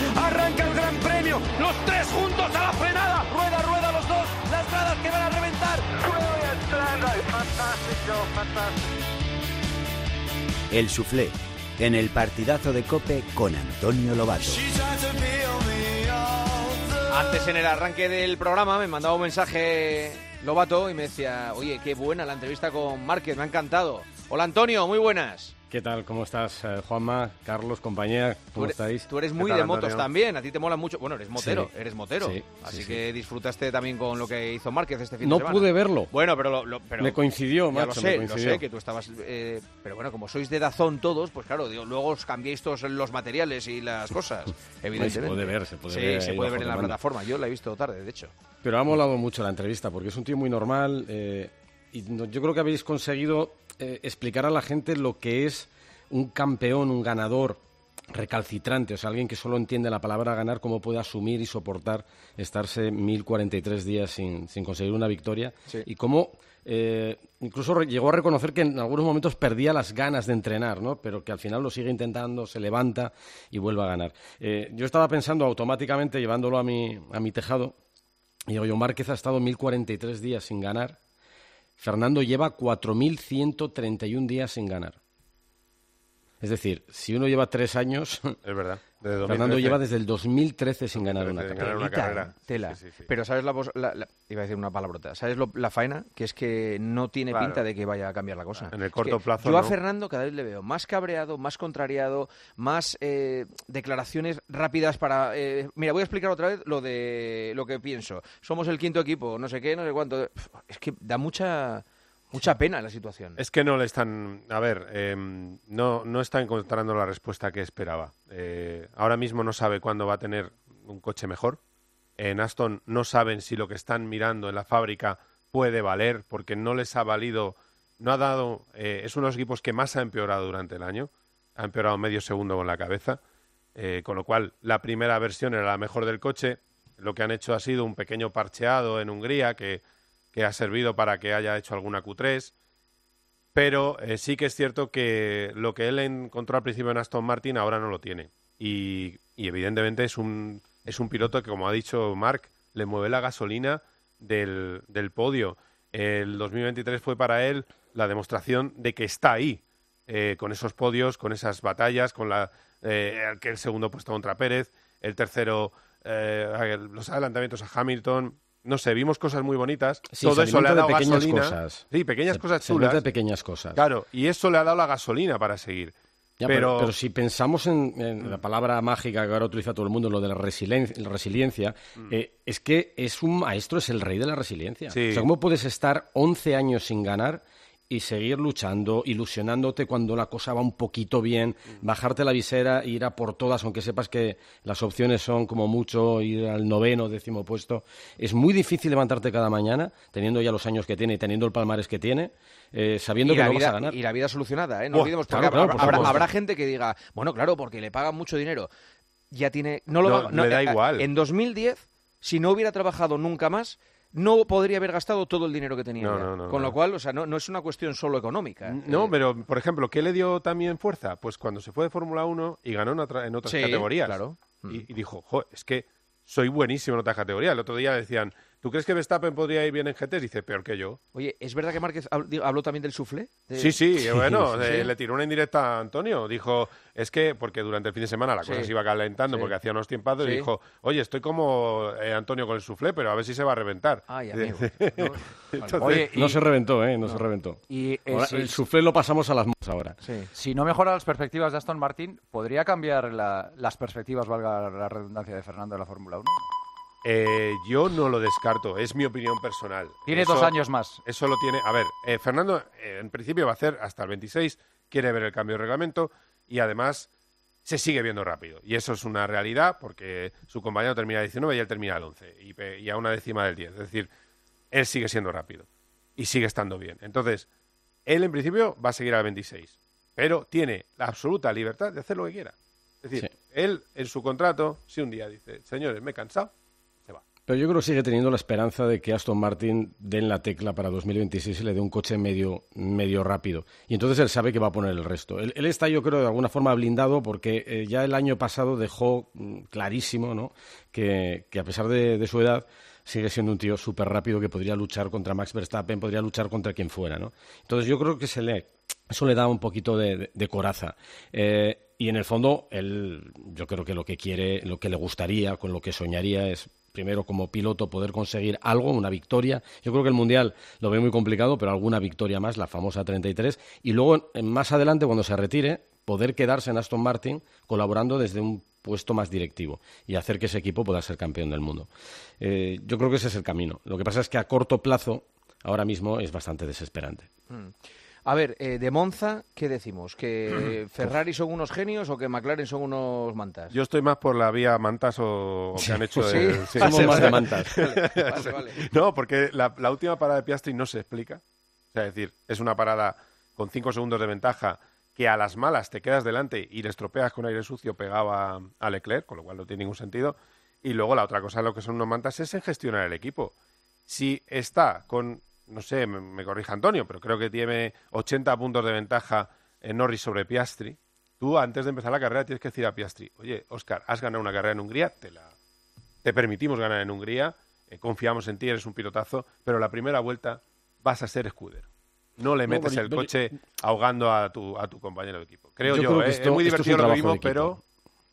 arranca el Gran Premio, los tres juntos a la frenada, rueda los dos, las gradas que van a reventar. El Soufflé, en el partidazo de COPE con Antonio Lobato. Antes, en el arranque del programa, me mandaba un mensaje Lobato y me decía: oye, qué buena la entrevista con Márquez, me ha encantado. Hola Antonio, muy buenas. ¿Qué tal? ¿Cómo estás, Juanma, Carlos, compañía? ¿Cómo estáis? Tú eres muy de motos también, a ti te mola mucho. Bueno, eres motero, sí, así que disfrutaste también con lo que hizo Márquez este fin de semana. No pude verlo. Bueno, pero me coincidió, ya macho, lo sé que tú estabas... pero bueno, como sois de Dazón todos, pues claro, luego os cambiáis todos los materiales y las cosas, evidentemente. Se puede ver. Se puede ver en la plataforma. Yo la he visto tarde, de hecho. Pero ha molado mucho la entrevista, porque es un tío muy normal y yo creo que habéis conseguido explicar a la gente lo que es un campeón, un ganador recalcitrante, o sea, alguien que solo entiende la palabra ganar, cómo puede asumir y soportar estarse 1043 días sin conseguir una victoria, y cómo incluso llegó a reconocer que en algunos momentos perdía las ganas de entrenar, ¿no? Pero que al final lo sigue intentando, se levanta y vuelve a ganar. Yo estaba pensando automáticamente, llevándolo a mi tejado, y digo yo, Márquez ha estado 1043 días sin ganar, Fernando lleva 4131 días sin ganar. Es decir, si uno lleva 3 años... Es verdad. Fernando lleva desde el 2013 sin ganar una carrera. Tela. Sí. Pero ¿sabes iba a decir una palabrota. ¿Sabes la faena? Que es que no tiene pinta de que vaya a cambiar la cosa. En el corto plazo, yo a Fernando cada vez le veo más cabreado, más contrariado, más declaraciones rápidas para... mira, voy a explicar otra vez lo que pienso. Somos el quinto equipo, no sé qué, no sé cuánto... Es que da mucha pena la situación. Es que no le están... A ver, no está encontrando la respuesta que esperaba. Ahora mismo no sabe cuándo va a tener un coche mejor. En Aston no saben si lo que están mirando en la fábrica puede valer, porque no les ha valido... No ha dado... es uno de los equipos que más ha empeorado durante el año. Ha empeorado medio segundo con la cabeza. Con lo cual, la primera versión era la mejor del coche. Lo que han hecho ha sido un pequeño parcheado en Hungría que ha servido para que haya hecho alguna Q3, pero sí que es cierto que lo que él encontró al principio en Aston Martin ahora no lo tiene. Y evidentemente es un piloto que, como ha dicho Marc, le mueve la gasolina del podio. El 2023 fue para él la demostración de que está ahí, con esos podios, con esas batallas, con el segundo puesto contra Pérez, el tercero, los adelantamientos a Hamilton... No sé, vimos cosas muy bonitas. Sí, todo eso le ha dado gasolina. Cosas. Sí, pequeñas cosas chulas. De pequeñas cosas. Claro, y eso le ha dado la gasolina para seguir. Ya, pero si pensamos en la palabra mágica que ahora utiliza todo el mundo, lo de la resiliencia, es que es un maestro, es el rey de la resiliencia. Sí. O sea, ¿cómo puedes estar 11 años sin ganar y seguir luchando, ilusionándote cuando la cosa va un poquito bien, bajarte la visera, ir a por todas, aunque sepas que las opciones son como mucho ir al 9º, 10º puesto? Es muy difícil levantarte cada mañana, teniendo ya los años que tiene y teniendo el palmarés que tiene, sabiendo que no vas a ganar. Y la vida solucionada, ¿eh? No olvidemos, porque habrá gente que diga, bueno, claro, porque le pagan mucho dinero. Ya tiene... le da igual. En 2010, si no hubiera trabajado nunca más, no podría haber gastado todo el dinero que tenía. Con lo cual, o sea, no es una cuestión solo económica. No, pero, por ejemplo, ¿qué le dio también fuerza? Pues cuando se fue de Fórmula 1 y ganó en otras categorías. Claro. Y dijo, es que soy buenísimo en otras categorías. El otro día decían, ¿tú crees que Verstappen podría ir bien en GT? Dice, peor que yo. Oye, ¿es verdad que Márquez habló también del soufflé? Sí, bueno, le tiró una indirecta a Antonio. Dijo, es que, porque durante el fin de semana la cosa se iba calentando porque hacía unos tiempazos y dijo, oye, estoy como Antonio con el soufflé, pero a ver si se va a reventar. Ay, amigo. Entonces, oye, no se reventó, ¿eh? No se reventó. Y el soufflé lo pasamos a las manos ahora. Sí. Si no mejora las perspectivas de Aston Martin, ¿podría cambiar las perspectivas, valga la redundancia, de Fernando de la Fórmula 1? Yo no lo descarto, es mi opinión personal. Tiene 2 años más. Eso lo tiene. A ver, Fernando en principio va a hacer hasta el 26, quiere ver el cambio de reglamento y además se sigue viendo rápido. Y eso es una realidad porque su compañero termina el 19 y él termina el 11 y a una décima del 10. Es decir, él sigue siendo rápido y sigue estando bien. Entonces, él en principio va a seguir al 26, pero tiene la absoluta libertad de hacer lo que quiera. Es decir, él en su contrato, si un día dice, señores, me he cansado, Pero yo creo que sigue teniendo la esperanza de que Aston Martin dé en la tecla para 2026 y le dé un coche medio rápido. Y entonces él sabe que va a poner el resto. Él está, yo creo, de alguna forma blindado porque ya el año pasado dejó clarísimo, ¿no?, que a pesar de su edad sigue siendo un tío súper rápido que podría luchar contra Max Verstappen, podría luchar contra quien fuera, ¿no? Entonces yo creo que eso le da un poquito de coraza. Y en el fondo, yo creo que lo que quiere, lo que le gustaría, con lo que soñaría es, primero, como piloto, poder conseguir algo, una victoria. Yo creo que el Mundial lo ve muy complicado, pero alguna victoria más, la famosa 33. Y luego, más adelante, cuando se retire, poder quedarse en Aston Martin colaborando desde un puesto más directivo y hacer que ese equipo pueda ser campeón del mundo. Yo creo que ese es el camino. Lo que pasa es que a corto plazo, ahora mismo, es bastante desesperante. A ver, de Monza, ¿qué decimos? ¿Que Ferrari son unos genios o que McLaren son unos mantas? Yo estoy más por la vía mantas o que han hecho... Sí. Somos más de mantas. Vale. No, porque la última parada de Piastri no se explica. O sea, es decir, es una parada con 5 segundos de ventaja que a las malas te quedas delante y le estropeas con aire sucio pegado a Leclerc, con lo cual no tiene ningún sentido. Y luego la otra cosa, lo que son unos mantas, es en gestionar el equipo. Si está con... No sé, me corrija Antonio, pero creo que tiene 80 puntos de ventaja en Norris sobre Piastri. Tú, antes de empezar la carrera, tienes que decir a Piastri, oye, Óscar, has ganado una carrera en Hungría, te permitimos ganar en Hungría, confiamos en ti, eres un pilotazo, pero la primera vuelta vas a ser escudero. No le metes el coche ahogando a tu compañero de equipo. Creo yo es muy divertido lo que vimos, pero...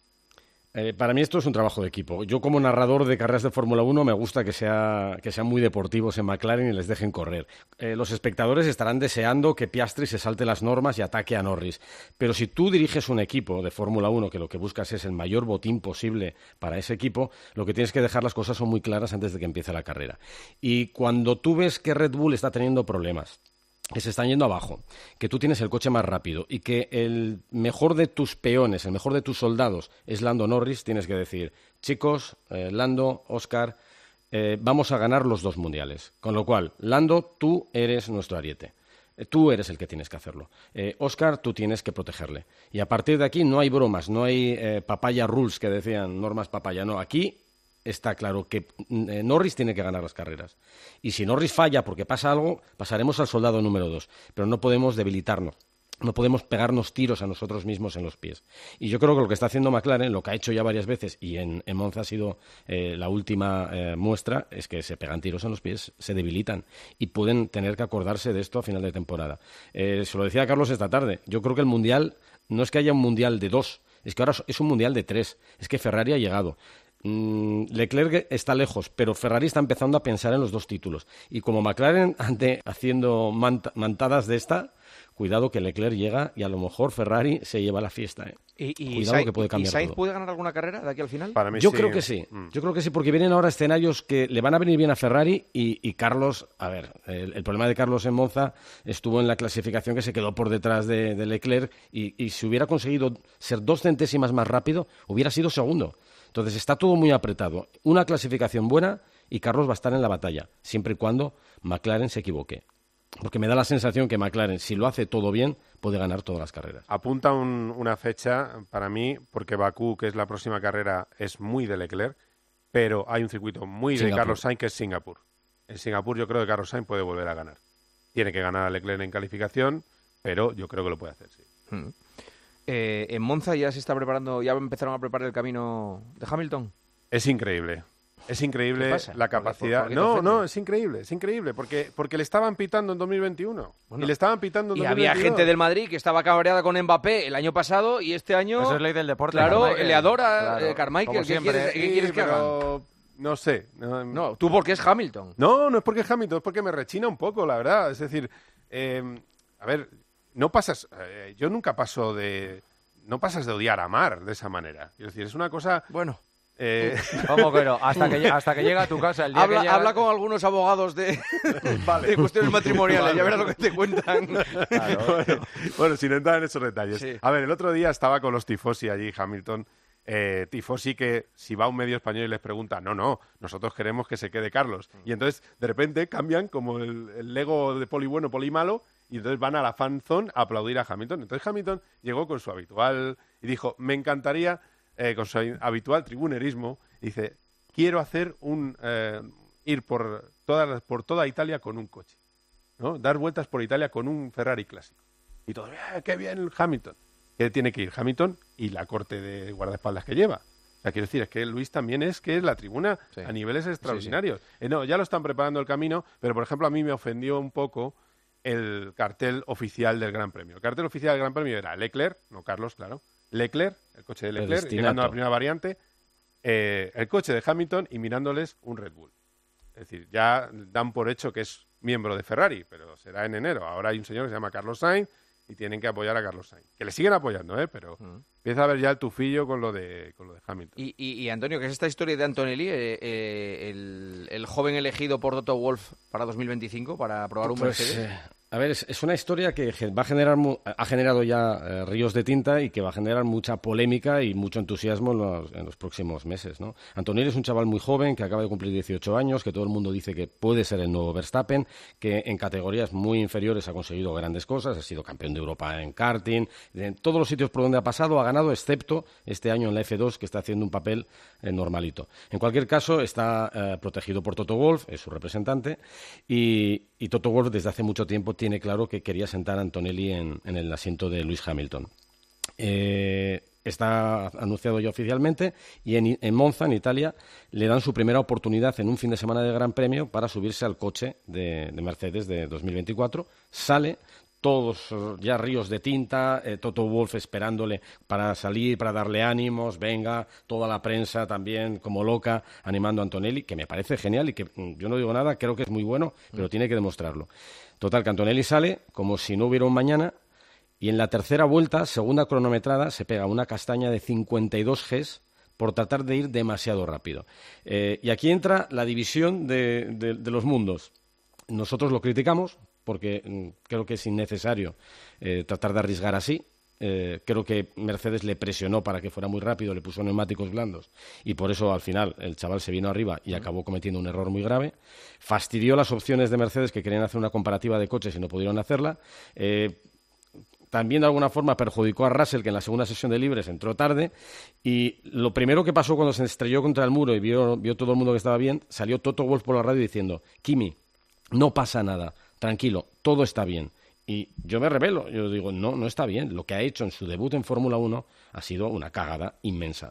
Para mí esto es un trabajo de equipo. Yo, como narrador de carreras de Fórmula 1, me gusta que sean muy deportivos en McLaren y les dejen correr. Los espectadores estarán deseando que Piastri se salte las normas y ataque a Norris. Pero si tú diriges un equipo de Fórmula 1 que lo que buscas es el mayor botín posible para ese equipo, lo que tienes que dejar las cosas son muy claras antes de que empiece la carrera. Y cuando tú ves que Red Bull está teniendo problemas, que se están yendo abajo, que tú tienes el coche más rápido y que el mejor de tus peones, el mejor de tus soldados es Lando Norris, tienes que decir, chicos, Lando, Óscar, vamos a ganar los 2 mundiales. Con lo cual, Lando, tú eres nuestro ariete. Tú eres el que tienes que hacerlo. Óscar, tú tienes que protegerle. Y a partir de aquí no hay bromas, no hay papaya rules que decían normas papaya. No, aquí está claro que Norris tiene que ganar las carreras. Y si Norris falla porque pasa algo, pasaremos al soldado número 2. Pero no podemos debilitarnos. No podemos pegarnos tiros a nosotros mismos en los pies. Y yo creo que lo que está haciendo McLaren, lo que ha hecho ya varias veces, y en Monza ha sido la última muestra, es que se pegan tiros en los pies, se debilitan. Y pueden tener que acordarse de esto a final de temporada. Se lo decía Carlos esta tarde. Yo creo que el Mundial no es que haya un Mundial de 2, es que ahora es un Mundial de 3. Es que Ferrari ha llegado. Leclerc está lejos, pero Ferrari está empezando a pensar en los 2 títulos. Y como McLaren ande haciendo mantadas de esta, cuidado que Leclerc llega y a lo mejor Ferrari se lleva la fiesta. Cuidado que puede cambiar ¿Y Sainz todo. puede ganar alguna carrera de aquí al final? Para mí Yo sí. creo que sí. Yo creo que sí, porque vienen ahora escenarios que le van a venir bien a Ferrari y Carlos, a ver, el problema de Carlos en Monza estuvo en la clasificación, que se quedó por detrás de Leclerc y si hubiera conseguido ser 2 centésimas más rápido, hubiera sido segundo. Entonces está todo muy apretado. Una clasificación buena y Carlos va a estar en la batalla, siempre y cuando McLaren se equivoque. Porque me da la sensación que McLaren, si lo hace todo bien, puede ganar todas las carreras. Apunta una fecha para mí, porque Bakú, que es la próxima carrera, es muy de Leclerc, pero hay un circuito muy de Singapur. Carlos Sainz, que es Singapur. En Singapur yo creo que Carlos Sainz puede volver a ganar. Tiene que ganar a Leclerc en calificación, pero yo creo que lo puede hacer, sí. En Monza ya se está preparando, ya empezaron a preparar el camino de Hamilton. Es increíble. Es increíble ¿Qué pasa? la capacidad. ¿Por qué te No, ofende? es increíble, porque le estaban pitando en 2021. Bueno, y le estaban pitando en Y 2022. había gente del Madrid que estaba cabreada con Mbappé el año pasado y este año, Eso es ley del deporte. claro, Carmichael. le adora Claro, Carmichael. como ¿Qué siempre. quieres que haga? pero no sé. No, tú porque es Hamilton. No es porque es Hamilton, es porque me rechina un poco, la verdad. Es decir, a ver, no pasas... yo nunca paso de... No pasas de odiar a amar de esa manera. Es decir, es una cosa... Bueno, ¿Cómo que no? Hasta que llega a tu casa el día que llega... habla con algunos abogados de cuestiones matrimoniales, ya verás lo que te cuentan. Bueno, sin entrar en esos detalles. Sí. A ver, el otro día estaba con los tifosi allí, Hamilton. Tifosi que si va un medio español y les pregunta, no, nosotros queremos que se quede Carlos. Y entonces, de repente, cambian como el Lego de poli bueno, poli malo, y entonces van a la fan zone a aplaudir a Hamilton. Entonces Hamilton llegó con su habitual, y dijo, me encantaría, con su habitual tribunerismo, y dice, quiero hacer ir por toda Italia con un coche, ¿no? Dar vueltas por Italia con un Ferrari clásico. Y todo, qué bien el Hamilton. Que tiene que ir Hamilton y la corte de guardaespaldas que lleva. O sea, quiero decir, es que Luis también es la tribuna a niveles extraordinarios. Sí. No, ya lo están preparando el camino, pero por ejemplo a mí me ofendió un poco el cartel oficial del Gran Premio. El cartel oficial del Gran Premio era Leclerc, no Carlos, claro, Leclerc, el coche de Leclerc, llegando a la primera variante, el coche de Hamilton y mirándoles un Red Bull. Es decir, ya dan por hecho que es miembro de Ferrari, pero será en enero. Ahora hay un señor que se llama Carlos Sainz y tienen que apoyar a Carlos Sainz. Que le siguen apoyando, pero empieza a haber ya el tufillo con lo de Hamilton. Y Antonio, ¿qué es esta historia de Antonelli, el joven elegido por Toto Wolff para 2025 para probar un Mercedes? A ver, es una historia que ha generado ya ríos de tinta y que va a generar mucha polémica y mucho entusiasmo en los próximos meses, ¿no? Antonelli es un chaval muy joven que acaba de cumplir 18 años, que todo el mundo dice que puede ser el nuevo Verstappen, que en categorías muy inferiores ha conseguido grandes cosas, ha sido campeón de Europa en karting, en todos los sitios por donde ha pasado ha ganado, excepto este año en la F2, que está haciendo un papel normalito. En cualquier caso, está protegido por Toto Wolff, es su representante, y Toto Wolff desde hace mucho tiempo tiene claro que quería sentar a Antonelli en el asiento de Lewis Hamilton. Está anunciado ya oficialmente y en Monza, en Italia, le dan su primera oportunidad en un fin de semana de Gran Premio para subirse al coche de Mercedes de 2024. Sale, todos ya ríos de tinta, Toto Wolff esperándole para salir, para darle ánimos, venga, toda la prensa también como loca, animando a Antonelli, que me parece genial y que yo no digo nada, creo que es muy bueno, pero tiene que demostrarlo. Total, que Antonelli sale como si no hubiera un mañana y en la tercera vuelta, segunda cronometrada, se pega una castaña de 52 Gs por tratar de ir demasiado rápido. Y aquí entra la división de los mundos. Nosotros lo criticamos porque creo que es innecesario tratar de arriesgar así. Creo que Mercedes le presionó para que fuera muy rápido, le puso neumáticos blandos y por eso al final el chaval se vino arriba y acabó cometiendo un error muy grave. Fastidió las opciones de Mercedes que querían hacer una comparativa de coches y no pudieron hacerla. También de alguna forma perjudicó a Russell, que en la segunda sesión de libres entró tarde, y lo primero que pasó cuando se estrelló contra el muro y vio todo el mundo que estaba bien, salió Toto Wolff por la radio diciendo: Kimi, no pasa nada, tranquilo, todo está bien. Y yo me rebelo, yo digo, no está bien. Lo que ha hecho en su debut en Fórmula 1 ha sido una cagada inmensa,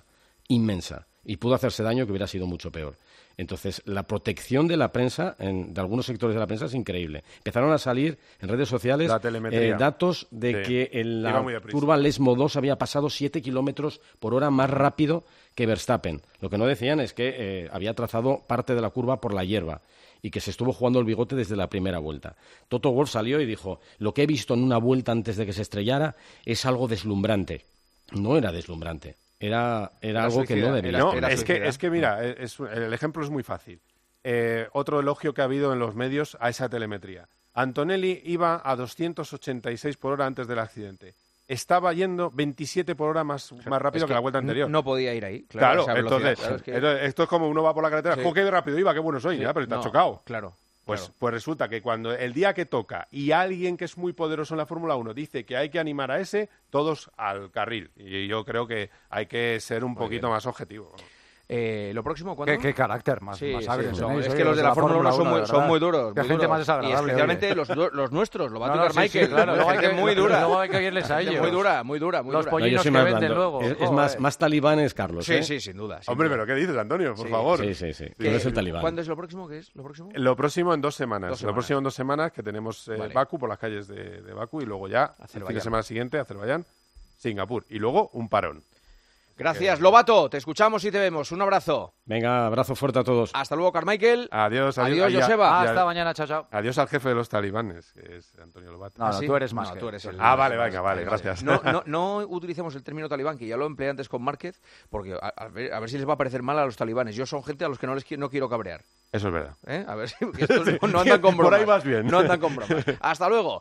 y pudo hacerse daño que hubiera sido mucho peor. Entonces, la protección de la prensa, de algunos sectores de la prensa, es increíble. Empezaron a salir en redes sociales datos de que en la curva Lesmo 2 había pasado 7 kilómetros por hora más rápido que Verstappen. Lo que no decían es que había trazado parte de la curva por la hierba y que se estuvo jugando el bigote desde la primera vuelta. Toto Wolff salió y dijo: lo que he visto en una vuelta antes de que se estrellara es algo deslumbrante. No era deslumbrante. Era algo que no debería. No, es que mira, el ejemplo es muy fácil. Otro elogio que ha habido en los medios a esa telemetría. Antonelli iba a 286 por hora antes del accidente. Estaba yendo 27 por hora más rápido que la vuelta anterior. No podía ir ahí. Claro, entonces, esto es como uno va por la carretera. Sí. ¡Qué rápido iba! ¡Qué bueno soy! Ya, pero te has chocado. Claro. Pues resulta que cuando el día que toca y alguien que es muy poderoso en la Fórmula 1 dice que hay que animar a ese, todos al carril. Y yo creo que hay que ser un poquito más objetivo. ¿Lo próximo cuándo? ¿Qué carácter más agrio? Es que los de la Fórmula 1 son muy duros. Qué gente más desagradable. Y especialmente los nuestros, lo va a tocar Michael. Claro, luego hay que oírles a ellos. Muy dura. Los pollinos que venden luego. Es más talibanes, Carlos. Sí, sin duda. Hombre, pero ¿qué dices, Antonio? Por favor. Sí. No es el talibán. ¿Cuándo es lo próximo? ¿Qué es lo próximo? Lo próximo en 2 semanas. Lo próximo en 2 semanas, que tenemos Bakú, por las calles de Bakú, y luego ya, el fin de semana siguiente, Azerbaiyán, Singapur. Y luego un parón. Gracias, Lobato. Te escuchamos y te vemos. Un abrazo. Venga, abrazo fuerte a todos. Hasta luego, Carmichael. Adiós, Joseba. Hasta mañana, chao. Adiós al jefe de los talibanes, que es Antonio Lobato. No, tú eres más. Tú eres el... Vale, gracias. No utilicemos el término talibán, que ya lo empleé antes con Márquez, porque a ver si les va a parecer mal a los talibanes. Yo son gente a los que no quiero cabrear. Eso es verdad. A ver si estos no andan con bromas. Por ahí vas bien. No andan con bromas. Hasta luego.